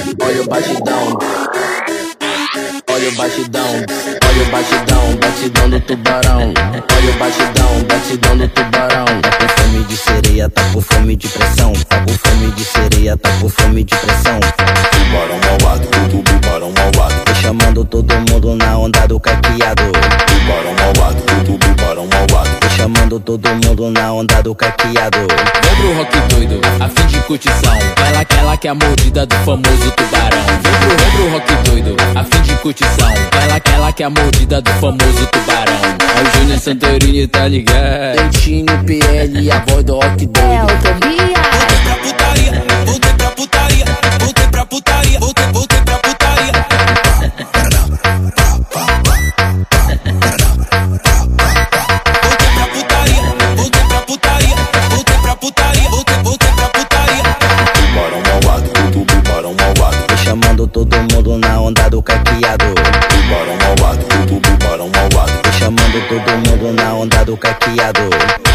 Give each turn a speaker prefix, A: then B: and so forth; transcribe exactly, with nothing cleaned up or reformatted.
A: Olha o batidão, olha o batidão, olha o batidão, batidão do tubarão. Olha o batidão, batidão do tubarão. Tá com fome de sereia, tá com fome de pressão. Tá com fome de sereia, tá com fome de pressão.
B: Tubarão malvado, tudo tubarão malvado.
A: Tô chamando todo mundo na onda do caqueado.
B: Tubarão malvado, tudo tubarão malvado.
A: Tô chamando todo mundo na onda do caqueado.
C: Vem pro rock doido, a fim de curtição. Ela, ela que é a mordida do famoso tubarão. Vem pro, vem pro rock doido, a fim de curtição. Ela, ela que é a mordida do famoso tubarão. É o Júnior Santorini, tá ligado?
A: Dentinho, P L e a voz do rock doido.
D: É o Tobias.
E: Voltei pra putaria, voltei pra putaria, voltei pra putaria, voltei, voltei pra putaria. Voltei pra putaria, voltei pra putaria, voltei pra putaria, voltei, voltei pra putaria.
B: Tubarão malvado, tudo tubarão malvado.
A: Tô chamando todo mundo na onda do caqueado.
B: Tubarão malvado, tudo tubarão malvado.
A: Tô chamando todo mundo na onda do caqueado.